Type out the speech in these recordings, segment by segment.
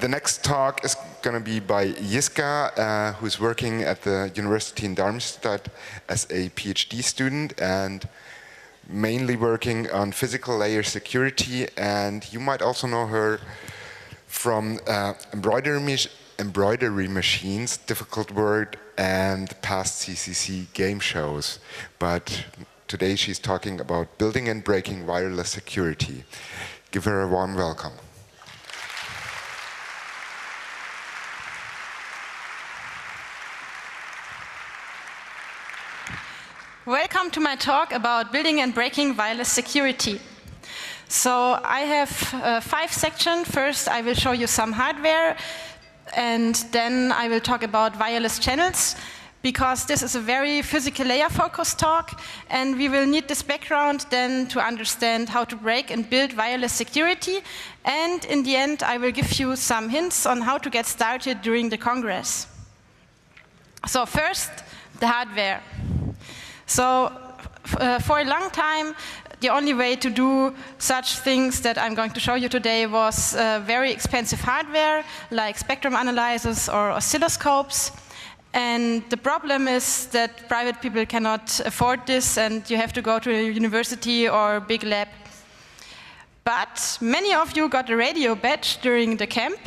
The next talk is going to be by Jiska, who's working at the university in Darmstadt as a PhD student and mainly working on physical layer security. And you might also know her from embroidery machines, difficult word, and past CCC game shows. But today she's talking about building and breaking wireless security. Give her a warm welcome. Welcome to my talk about building and breaking wireless security. So I have 5 sections. First, I will show you some hardware, and then I will talk about wireless channels, because this is a very physical layer focused talk, and we will need this background then to understand how to break and build wireless security. And in the end, I will give you some hints on how to get started during the Congress. So first, the hardware. So for a long time, the only way to do such things that I'm going to show you today was very expensive hardware, like spectrum analyzers or oscilloscopes. And the problem is that private people cannot afford this, and you have to go to a university or big lab. But many of you got a radio badge during the camp.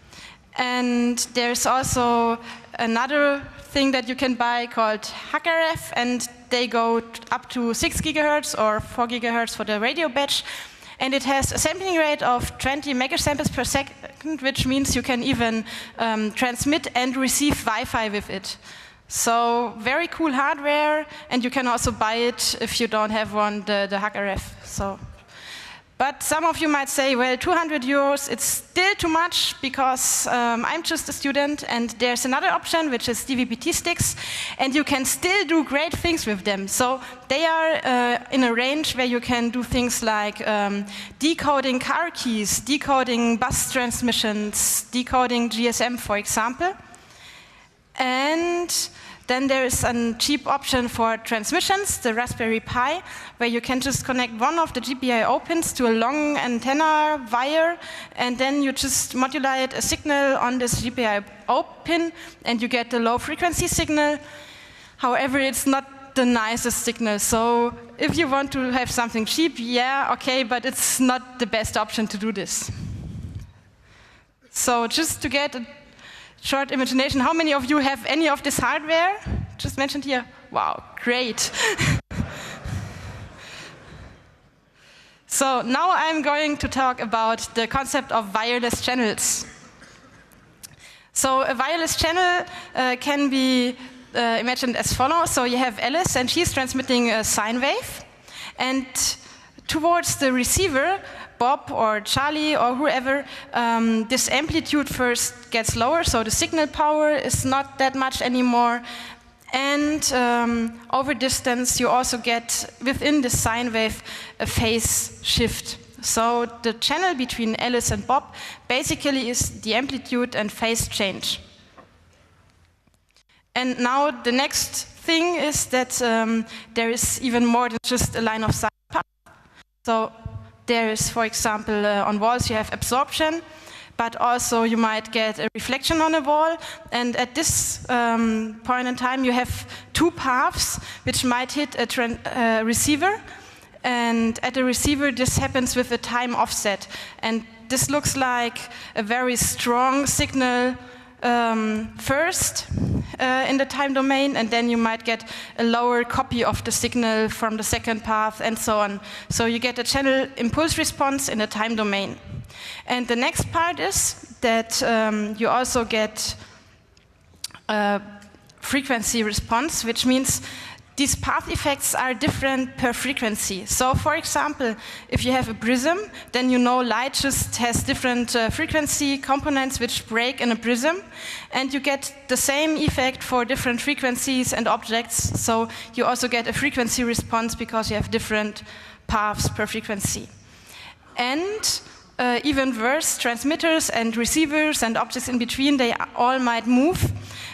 And there's also another thing that you can buy called HackerF, and they go up to 6 gigahertz or 4 gigahertz for the radio badge. And it has a sampling rate of 20 megasamples per second, which means you can even transmit and receive Wi-Fi with it. So very cool hardware, and you can also buy it if you don't have one, the HackerF. But some of you might say, well, 200 euros, it's still too much, because I'm just a student, and there's another option, which is DVB-T sticks, and you can still do great things with them. So they are in a range where you can do things like decoding car keys, decoding bus transmissions, decoding GSM, for example. And then there is a cheap option for transmissions, the Raspberry Pi, where you can just connect one of the GPIO pins to a long antenna wire, and then you just modulate a signal on this GPIO pin, and you get the low frequency signal. However, it's not the nicest signal. So if you want to have something cheap, yeah, okay, but it's not the best option to do this. So just to get a short imagination, how many of you have any of this hardware? Just mentioned here. Wow, great. So now I'm going to talk about the concept of wireless channels. So a wireless channel can be imagined as follows. So you have Alice, and she's transmitting a sine wave. And towards the receiver, Bob or Charlie or whoever, this amplitude first gets lower, so the signal power is not that much anymore. And over distance, you also get, within the sine wave, a phase shift. So the channel between Alice and Bob basically is the amplitude and phase change. And now the next thing is that there is even more than just a line of sight path. So there is, for example, on walls you have absorption, but also you might get a reflection on a wall. And at this point in time, you have 2 paths which might hit a receiver. And at the receiver, this happens with a time offset. And this looks like a very strong signal first in the time domain, and then you might get a lower copy of the signal from the second path, and so on. So you get a channel impulse response in the time domain. And the next part is that you also get a frequency response, which means these path effects are different per frequency. So for example, if you have a prism, then you know light just has different frequency components which break in a prism, and you get the same effect for different frequencies and objects. So you also get a frequency response because you have different paths per frequency. And even worse, transmitters and receivers and objects in between, they all might move.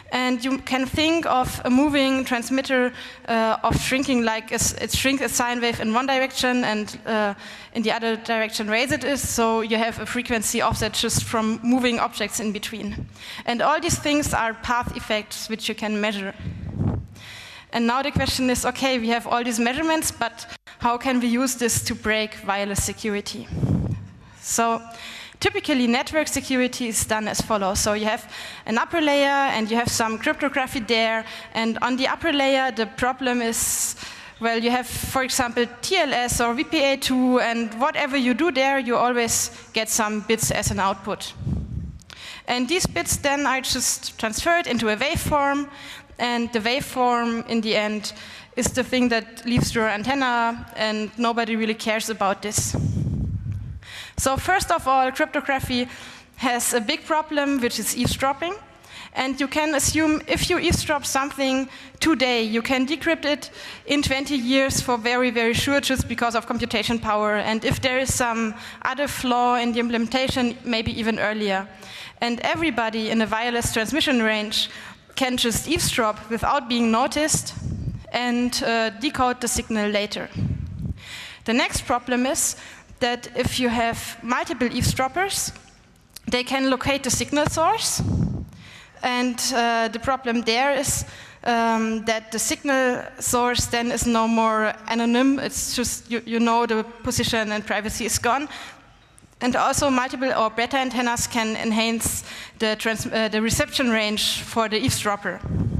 And you can think of a moving transmitter of shrinking, like it shrinks a sine wave in one direction and in the other direction raise it is, so you have a frequency offset just from moving objects in between. And all these things are path effects which you can measure. And now the question is, okay, we have all these measurements, but how can we use this to break wireless security? So typically, network security is done as follows. So you have an upper layer, and you have some cryptography there. And on the upper layer, the problem is, well, you have, for example, TLS or VPA2, and whatever you do there, you always get some bits as an output. And these bits then are just transferred into a waveform, and the waveform, in the end, is the thing that leaves your antenna, and nobody really cares about this. So first of all, cryptography has a big problem, which is eavesdropping. And you can assume if you eavesdrop something today, you can decrypt it in 20 years for very, very sure, just because of computation power. And if there is some other flaw in the implementation, maybe even earlier. And everybody in a wireless transmission range can just eavesdrop without being noticed and decode the signal later. The next problem is that if you have multiple eavesdroppers, they can locate the signal source. And the problem there is that the signal source then is no more anonym. It's just, you know the position and privacy is gone. And also multiple or beta antennas can enhance the reception range for the eavesdropper.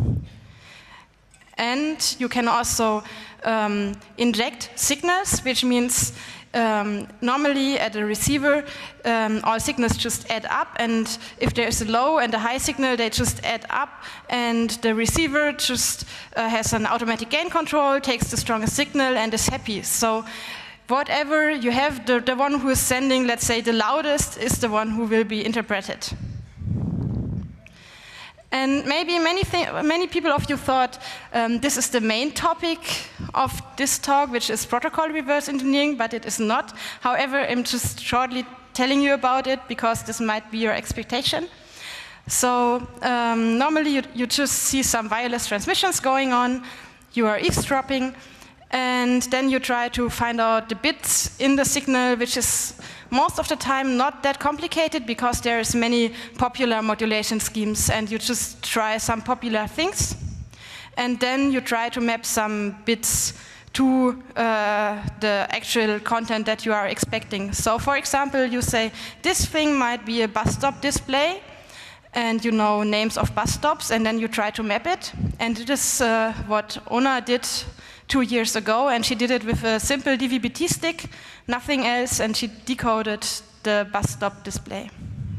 And you can also inject signals, which means normally at a receiver, all signals just add up, and if there's a low and a high signal, they just add up, and the receiver just has an automatic gain control, takes the strongest signal, and is happy. So whatever you have, the one who is sending, let's say, the loudest is the one who will be interpreted. And maybe many people of you thought this is the main topic of this talk, which is protocol reverse engineering, but it is not. However, I'm just shortly telling you about it because this might be your expectation. So normally you just see some wireless transmissions going on, you are eavesdropping, and then you try to find out the bits in the signal, which is most of the time not that complicated because there's many popular modulation schemes, and you just try some popular things. And then you try to map some bits to the actual content that you are expecting. So for example, you say, this thing might be a bus stop display, and you know names of bus stops, and then you try to map it. And it is what Ona did 2 years ago, and she did it with a simple DVB-T stick, nothing else, and she decoded the bus stop display.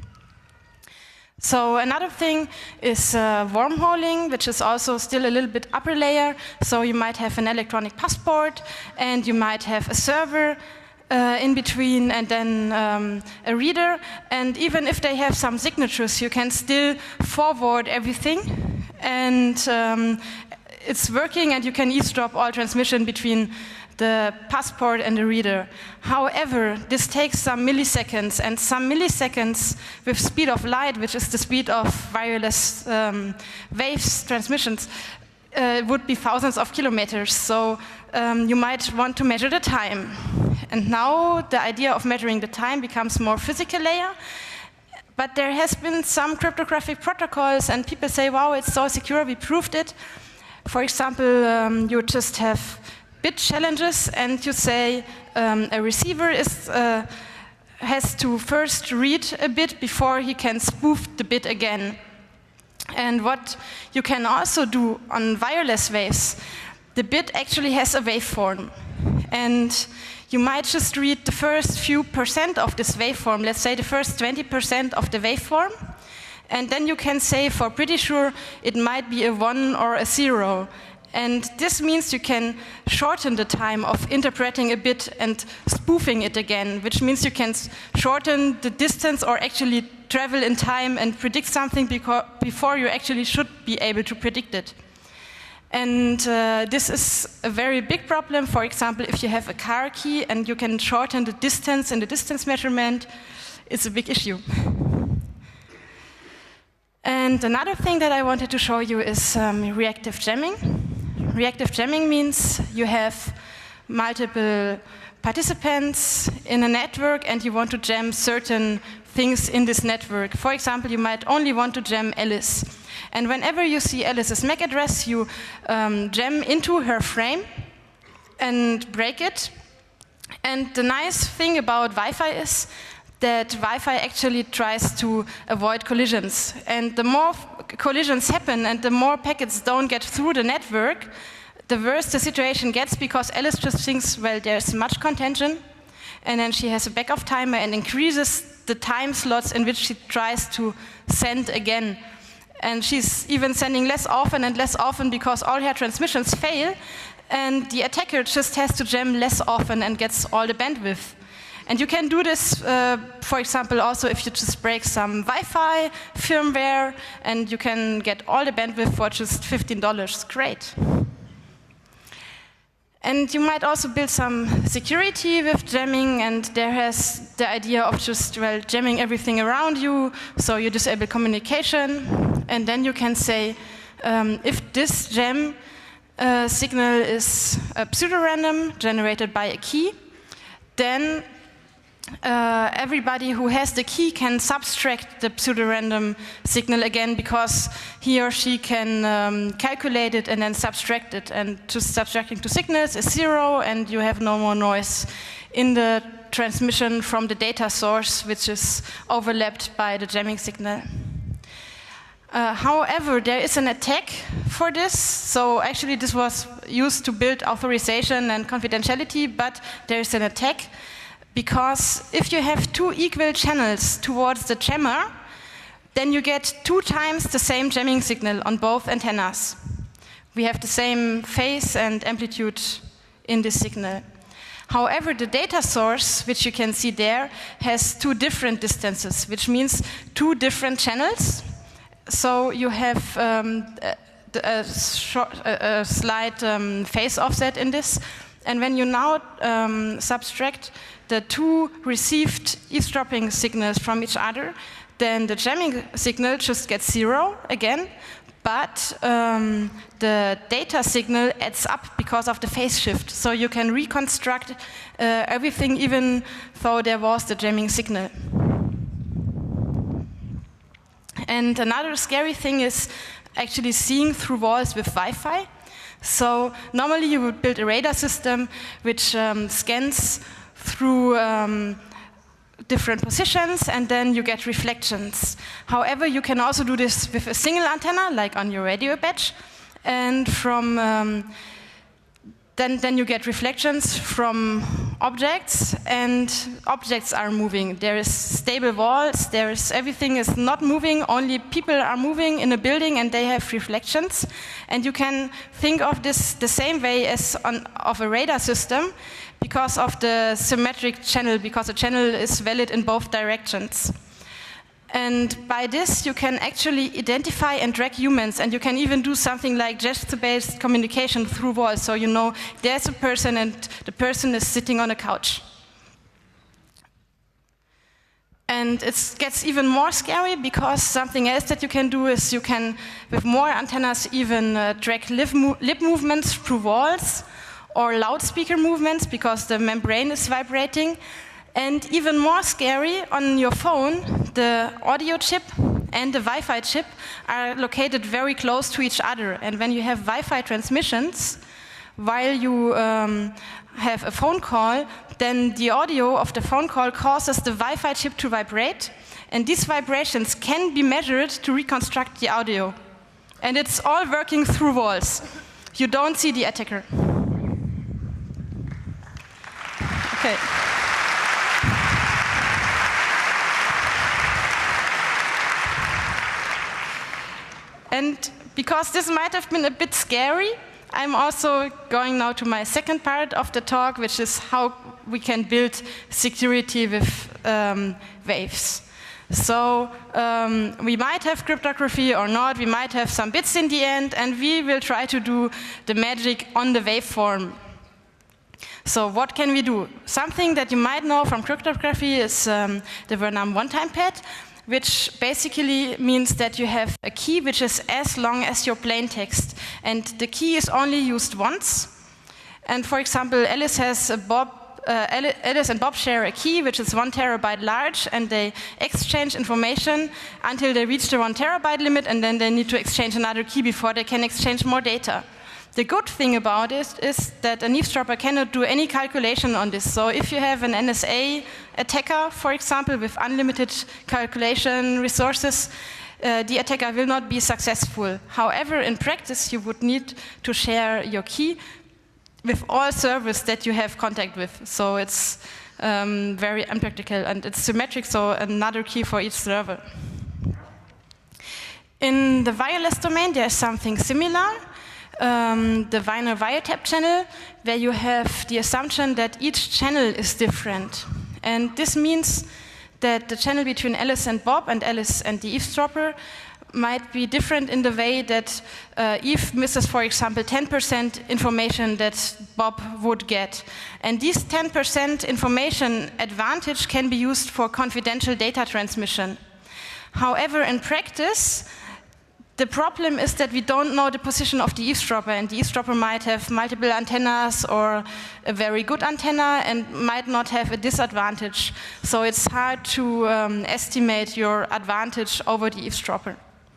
So another thing is wormholing, which is also still a little bit upper layer. So you might have an electronic passport, and you might have a server in between, and then a reader. And even if they have some signatures, you can still forward everything. And it's working, and you can eavesdrop all transmission between the passport and the reader. However, this takes some milliseconds, and some milliseconds with speed of light, which is the speed of wireless waves transmissions, would be thousands of kilometers. So you might want to measure the time. And now the idea of measuring the time becomes more physical layer. But there has been some cryptographic protocols, and people say, wow, it's so secure, we proved it. For example, you just have bit challenges, and you say a receiver has to first read a bit before he can spoof the bit again. And what you can also do on wireless waves, the bit actually has a waveform. And you might just read the first few % of this waveform, let's say the first 20% of the waveform. And then you can say, for pretty sure, it might be a 1 or a 0. And this means you can shorten the time of interpreting a bit and spoofing it again, which means you can shorten the distance or actually travel in time and predict something before you actually should be able to predict it. And this is a very big problem. For example, if you have a car key and you can shorten the distance in the distance measurement, it's a big issue. And And another thing that I wanted to show you is reactive jamming. Reactive jamming means you have multiple participants in a network and you want to jam certain things in this network. For example, you might only want to jam Alice. And whenever you see Alice's MAC address, you jam into her frame and break it. And the nice thing about Wi-Fi is that Wi-Fi actually tries to avoid collisions. And the more collisions happen and the more packets don't get through the network, the worse the situation gets, because Alice just thinks, well, there's much contention, and then she has a backup timer and increases the time slots in which she tries to send again. And she's even sending less often and less often because all her transmissions fail, and the attacker just has to jam less often and gets all the bandwidth. And you can do this, for example, also if you just break some Wi-Fi firmware, and you can get all the bandwidth for just $15. Great. And you might also build some security with jamming, and there has the idea of just, well, jamming everything around you, so you disable communication, and then you can say, if this jam signal is a pseudorandom generated by a key, then everybody who has the key can subtract the pseudorandom signal again, because he or she can calculate it and then subtract it. And just subtracting two signals is 0, and you have no more noise in the transmission from the data source, which is overlapped by the jamming signal. However, there is an attack for this. So actually this was used to build authorization and confidentiality, but there is an attack. Because if you have two equal channels towards the jammer, then you get 2 times the same jamming signal on both antennas. We have the same phase and amplitude in this signal. However, the data source, which you can see there, has 2 different distances, which means 2 different channels. So you have a slight phase offset in this. And when you now subtract the 2 received eavesdropping signals from each other, then the jamming signal just gets 0 again, but the data signal adds up because of the phase shift. So you can reconstruct everything even though there was the jamming signal. And another scary thing is actually seeing through walls with Wi-Fi. So normally you would build a radar system which scans through different positions, and then you get reflections. However, you can also do this with a single antenna, like on your radio badge, and from then you get reflections from objects, and objects are moving. There is stable walls, everything is not moving, only people are moving in a building and they have reflections. And you can think of this the same way as of a radar system, because of the symmetric channel, because the channel is valid in both directions. And by this, you can actually identify and track humans, and you can even do something like gesture-based communication through walls, so you know there's a person and the person is sitting on a couch. And it gets even more scary, because something else that you can do is you can, with more antennas, even track lip movements through walls, or loudspeaker movements, because the membrane is vibrating. And even more scary, on your phone, the audio chip and the Wi-Fi chip are located very close to each other. And when you have Wi-Fi transmissions, while you have a phone call, then the audio of the phone call causes the Wi-Fi chip to vibrate. And these vibrations can be measured to reconstruct the audio. And it's all working through walls. You don't see the attacker. Okay. And because this might have been a bit scary, I'm also going now to my second part of the talk, which is how we can build security with waves. So we might have cryptography or not, we might have some bits in the end, and we will try to do the magic on the waveform. So what can we do? Something that you might know from cryptography is the Vernam one-time pad. which basically means that you have a key which is as long as your plain text. And the key is only used once. And for example, Alice and Bob share a key which is 1 terabyte large, and they exchange information until they reach the 1 terabyte limit, and then they need to exchange another key before they can exchange more data. The good thing about it is that an eavesdropper cannot do any calculation on this. So if you have an NSA attacker, for example, with unlimited calculation resources, the attacker will not be successful. However, in practice, you would need to share your key with all servers that you have contact with. So it's very unpractical, and it's symmetric, so another key for each server. In the wireless domain, there's something similar. The Wiener wiretap channel, where you have the assumption that each channel is different. And this means that the channel between Alice and Bob and Alice and the eavesdropper might be different in the way that Eve misses, for example, 10% information that Bob would get. And this 10% information advantage can be used for confidential data transmission. However, in practice, the problem is that we don't know the position of the eavesdropper, and the eavesdropper might have multiple antennas or a very good antenna and might not have a disadvantage. So it's hard to estimate your advantage over the eavesdropper.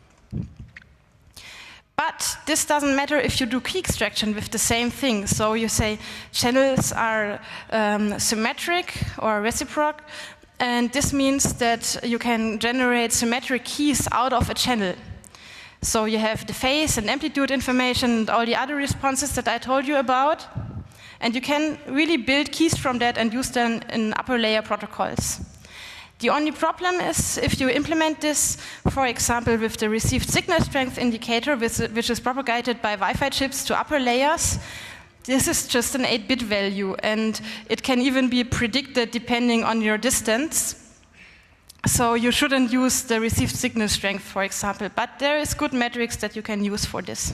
But this doesn't matter if you do key extraction with the same thing. So you say channels are symmetric or reciprocal, and this means that you can generate symmetric keys out of a channel. So you have the phase and amplitude information and all the other responses that I told you about. And you can really build keys from that and use them in upper layer protocols. The only problem is if you implement this, for example, with the received signal strength indicator, which is propagated by Wi-Fi chips to upper layers. This is just an 8-bit value, and it can even be predicted depending on your distance. So you shouldn't use the received signal strength, for example, but there is good metrics that you can use for this.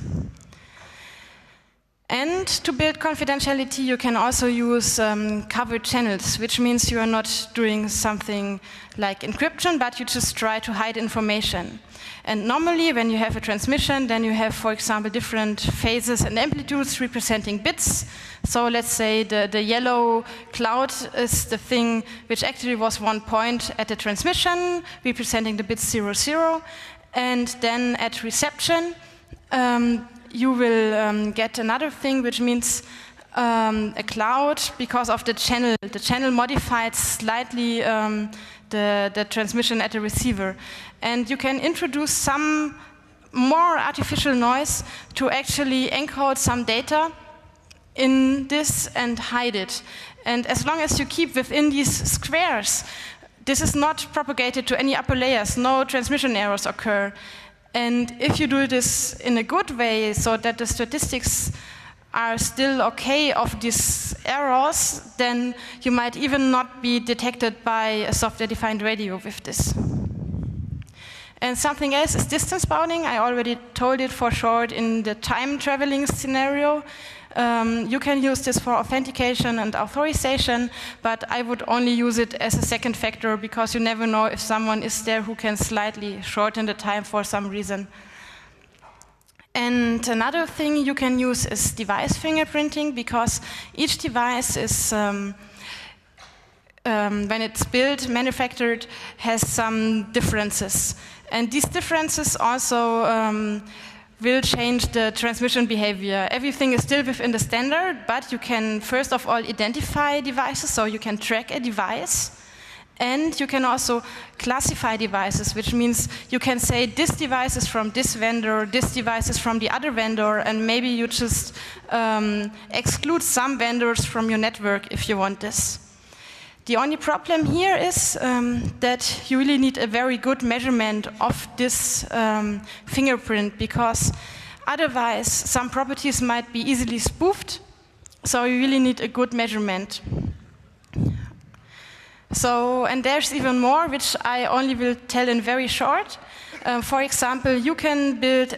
And to build confidentiality, you can also use covered channels, which means you are not doing something like encryption, but you just try to hide information. And normally, when you have a transmission, then you have, for example, different phases and amplitudes representing bits. So let's say the yellow cloud is the thing which actually was 1 point at the transmission, representing the bits 0, 0. And then at reception, you will get another thing, which means a cloud because of the channel. The channel modified slightly the transmission at the receiver. And you can introduce some more artificial noise to actually encode some data in this and hide it. And as long as you keep within these squares, this is not propagated to any upper layers, no transmission errors occur. And if you do this in a good way, so that the statistics are still okay of these errors, then you might even not be detected by a software-defined radio with this. And something else is distance bounding. I already told it for short in the time traveling scenario. You can use this for authentication and authorization, but I would only use it as a second factor because you never know if someone is there who can slightly shorten the time for some reason. And another thing you can use is device fingerprinting, because each device is, when it's built, manufactured, has some differences. And these differences also will change the transmission behavior. Everything is still within the standard, but you can first of all identify devices, so you can track a device. And you can also classify devices, which means you can say this device is from this vendor, this device is from the other vendor, and maybe you just exclude some vendors from your network if you want this. The only problem here is that you really need a very good measurement of this fingerprint, because otherwise some properties might be easily spoofed, so you really need a good measurement. So, and there's even more, which I only will tell in very short. For example, you can build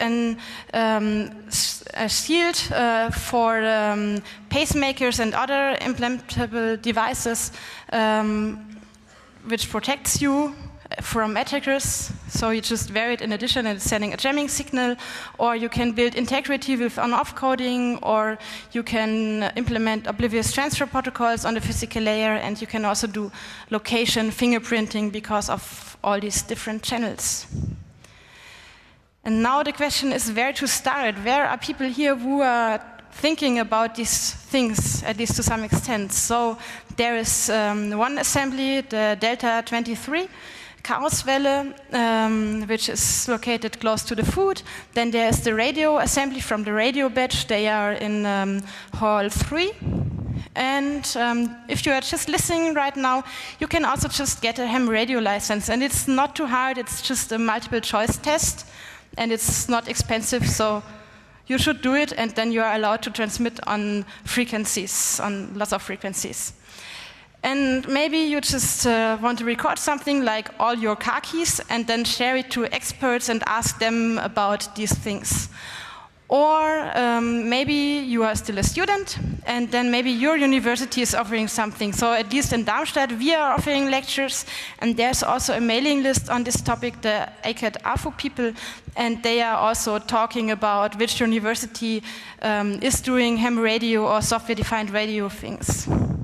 a shield for pacemakers and other implantable devices which protects you from attackers. So you just vary it in addition and it's sending a jamming signal. Or you can build integrity with on-off coding, or you can implement oblivious transfer protocols on the physical layer, and you can also do location fingerprinting because of all these different channels. And now the question is where to start. Where are people here who are thinking about these things, at least to some extent? So there is one assembly, the Delta 23 Chaoswelle, which is located close to the food. Then there is the radio assembly from the radio batch. They are in Hall 3. And if you are just listening right now, you can also just get a ham radio license. And it's not too hard. It's just a multiple choice test. And it's not expensive. So you should do it. And then you are allowed to transmit on frequencies, on lots of frequencies. And maybe you just want to record something like all your car keys and then share it to experts and ask them about these things. Or maybe you are still a student and then maybe your university is offering something. So at least in Darmstadt we are offering lectures, and there's also a mailing list on this topic, the ACAD AFU people, and they are also talking about which university is doing ham radio or software-defined radio things.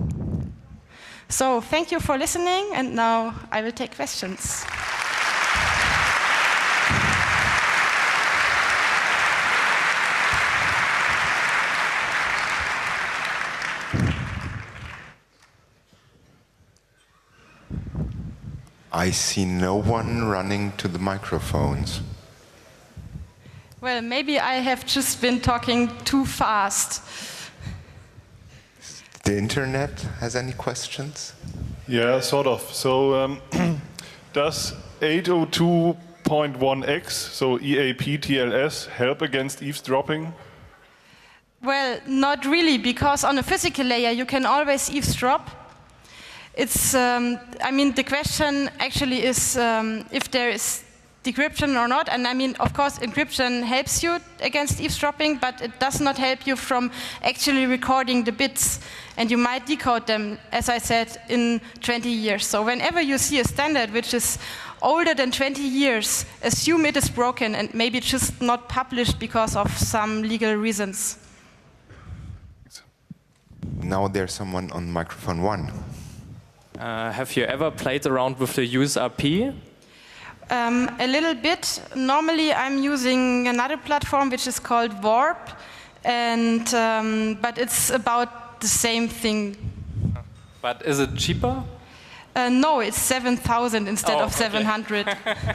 So thank you for listening, and now I will take questions. I see no one running to the microphones. Well, maybe I have just been talking too fast. The internet has any questions? Yeah, sort of. So does 802.1x, so EAP-TLS, help against eavesdropping? Well, not really, because on a physical layer you can always eavesdrop. It's, I mean, the question actually is if there is decryption or not. And I mean, of course, encryption helps you against eavesdropping, but it does not help you from actually recording the bits. And you might decode them, as I said, in 20 years. So whenever you see a standard which is older than 20 years, assume it is broken and maybe just not published because of some legal reasons. Now there's someone on microphone 1. Have you ever played around with the USRP? A little bit. Normally I'm using another platform which is called Warp, and but it's about the same thing. But is it cheaper? No, it's 7,000 instead of 700.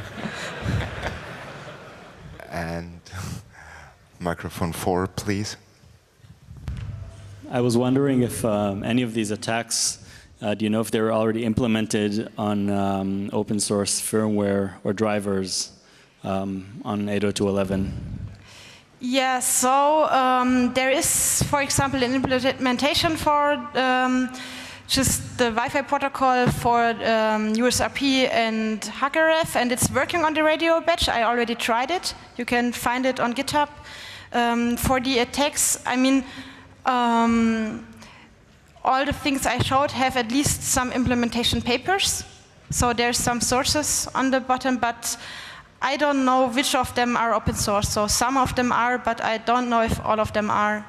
And microphone 4, please. I was wondering if any of these attacks, do you know if they were already implemented on open source firmware or drivers on 802.11? Yeah, so there is, for example, an implementation for just the Wi-Fi protocol for USRP and HackerRef, and it's working on the radio batch. I already tried it. You can find it on GitHub. For the attacks, I mean, all the things I showed have at least some implementation papers. So there's some sources on the bottom, but I don't know which of them are open source. So some of them are, but I don't know if all of them are.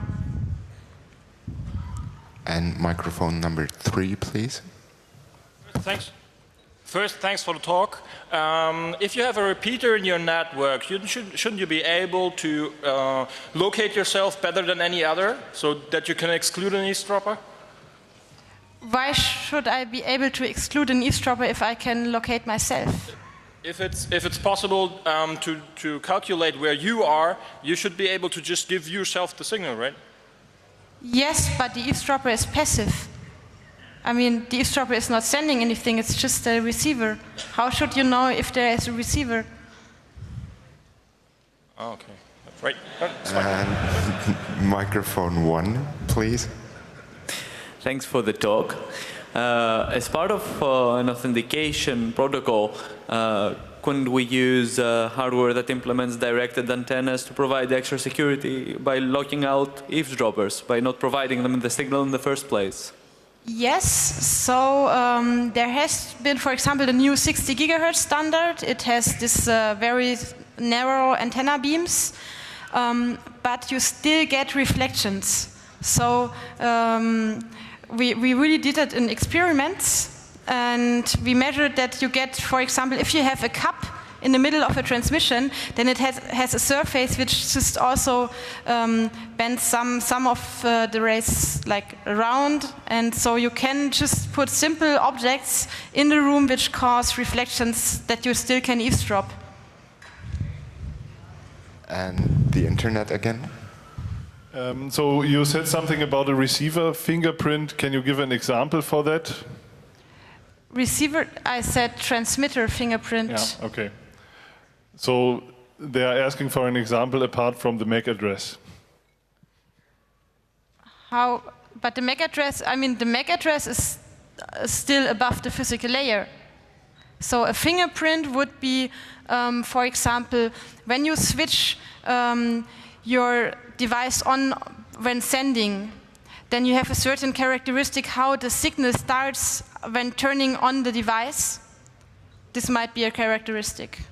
And microphone number 3, please. Thanks. First, thanks for the talk. If you have a repeater in your network, shouldn't you be able to locate yourself better than any other so that you can exclude an eavesdropper? Why should I be able to exclude an eavesdropper if I can locate myself? If it's possible to calculate where you are, you should be able to just give yourself the signal, right? Yes, but the eavesdropper is passive. I mean, the eavesdropper is not sending anything, it's just a receiver. How should you know if there is a receiver? Oh, okay, that's right. And microphone 1, please. Thanks for the talk. As part of an authentication protocol, couldn't we use hardware that implements directed antennas to provide extra security by locking out eavesdroppers, by not providing them the signal in the first place? Yes, so there has been, for example, the new 60 gigahertz standard. It has this very narrow antenna beams, but you still get reflections. So we really did it in experiments, and we measured that you get, for example, if you have a cup in the middle of a transmission, then it has a surface which just also bends some of the rays like around, and so you can just put simple objects in the room which cause reflections that you still can eavesdrop. And the internet again? So you said something about a receiver fingerprint. Can you give an example for that? Receiver, I said transmitter fingerprint. Yeah, okay. So they are asking for an example apart from the MAC address. How? But the MAC address, I mean, the MAC address is still above the physical layer. So a fingerprint would be, for example, when you switch your device on when sending, then you have a certain characteristic how the signal starts when turning on the device. This might be a characteristic.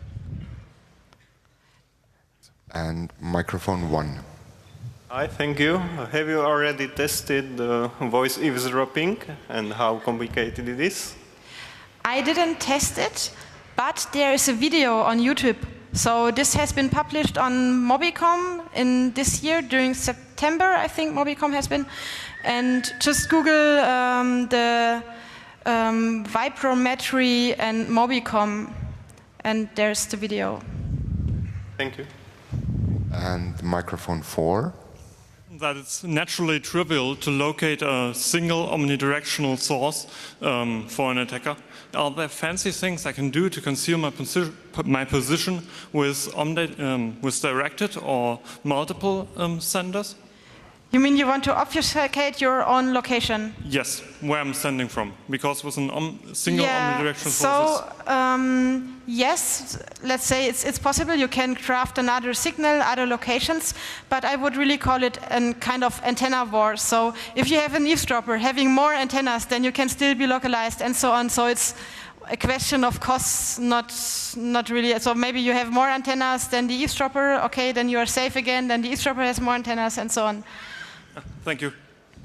And microphone 1. Hi, thank you. Have you already tested voice eavesdropping and how complicated it is? I didn't test it, but there is a video on YouTube. So this has been published on Mobicom in this year during September, I think Mobicom has been. And just Google the vibrometry and Mobicom, and there's the video. Thank you. And microphone 4. That it's naturally trivial to locate a single omnidirectional source for an attacker. Are there fancy things I can do to conceal my position with directed or multiple senders? You mean you want to obfuscate your own location? Yes, where I'm sending from, because with a single omnidirectional source. So yes, let's say it's possible you can craft another signal, other locations, but I would really call it a kind of antenna war. So if you have an eavesdropper having more antennas, then you can still be localized and so on. So it's a question of costs, not really. So maybe you have more antennas than the eavesdropper. Okay, then you are safe again. Then the eavesdropper has more antennas and so on. Thank you.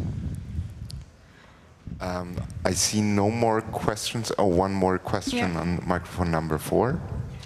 I see no more questions. Oh, one more question on microphone number 4.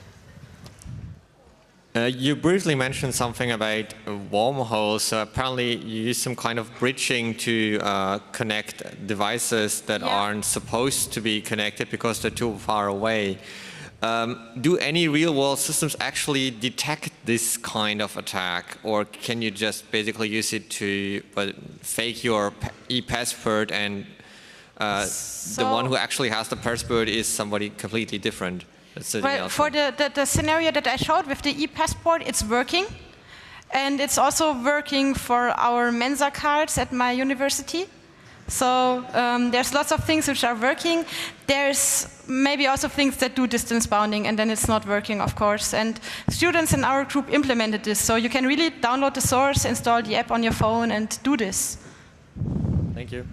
You briefly mentioned something about wormholes. So apparently you use some kind of bridging to connect devices that aren't supposed to be connected because they're too far away. Do any real-world systems actually detect this kind of attack, or can you just basically use it to fake your e-password and the one who actually has the password is somebody completely different? Well, for the scenario that I showed with the e-passport, it's working. And it's also working for our Mensa cards at my university. So there's lots of things which are working. There's maybe also things that do distance bounding, and then it's not working, of course. And students in our group implemented this. So you can really download the source, install the app on your phone, and do this. Thank you.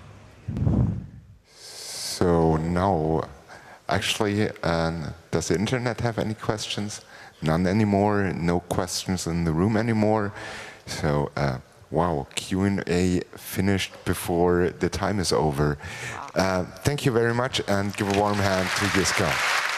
So now, actually, does the internet have any questions? None anymore. No questions in the room anymore. So. Wow, Q&A finished before the time is over. Thank you very much, and give a warm hand to Jiska.